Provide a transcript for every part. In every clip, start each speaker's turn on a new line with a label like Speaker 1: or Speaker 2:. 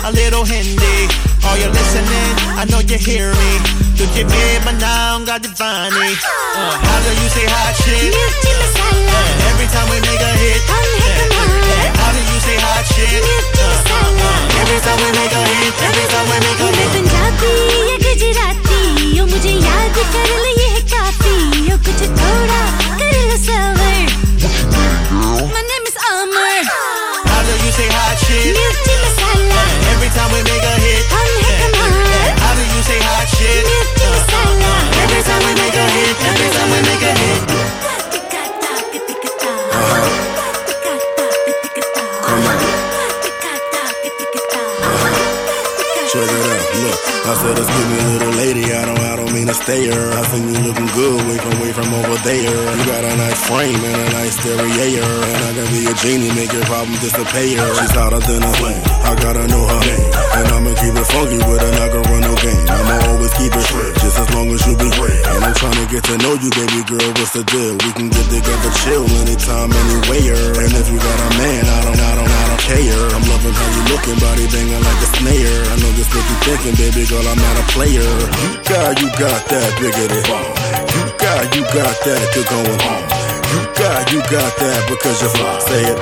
Speaker 1: a little Hindi. Are you listening? I know you hear me. तुझे babe बनाऊंगा दीवानी. How do you say hot shit?
Speaker 2: Mirchi masala.
Speaker 1: Every time we make a hit.
Speaker 2: Hum hai कमाल.
Speaker 1: How do you say hot shit?
Speaker 2: Mirchi masala.
Speaker 1: Every time we make a hit. Every time we make a
Speaker 2: मैं
Speaker 1: hit.
Speaker 2: Punjabi या गुजराती, यो मुझे याद कर ले ये है काफी, यो कुछ थोड़ा कर लो सबर. My name is Amar.
Speaker 1: How do you say hot shit?
Speaker 2: Mirchi masala.
Speaker 1: Every time we make a hit.
Speaker 2: Hum hai कमाल.
Speaker 1: How do you say hot shit?
Speaker 2: Mirchi masala.
Speaker 1: Every time we make a hit. Every time we make a hit.
Speaker 3: Check it out, look. I said, excuse me, little lady, I don't mean to stay here. I think you looking good, way from over there. You got a nice frame and a nice stereo, and I can be a genie, make your problem disappear. She's hotter than a flame, I gotta know her name, and I'ma keep it funky, but I'm not gonna run no game. I'ma always keep it straight, just as long as you be great. And I'm trying to get to know you, baby girl, what's the deal? We can get together, chill anytime, anywhere. And if you got a man, I don't care. I'm loving how you looking, body banging like a snare. I know this what you thinking, baby girl, I'm not a player. You got that biggity bomb. You got that, you're going home. You got that because you're fly. Say it.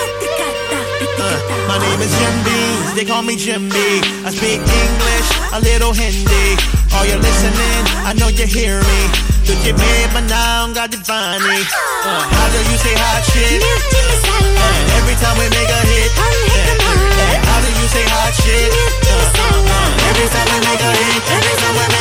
Speaker 1: My name is Jim B, they call me Jim B. I speak English, a little Hindi. Are you listening? I know you hear me. तुझे babe बनाऊंगा दीवानी. How do you say hot shit?
Speaker 2: Mirchi masala.
Speaker 1: Every time we make a hit.
Speaker 2: Hum hai कमाल.
Speaker 1: How do you say hot shit?
Speaker 2: Mirchi masala.
Speaker 1: Every time we make a hit. Every time we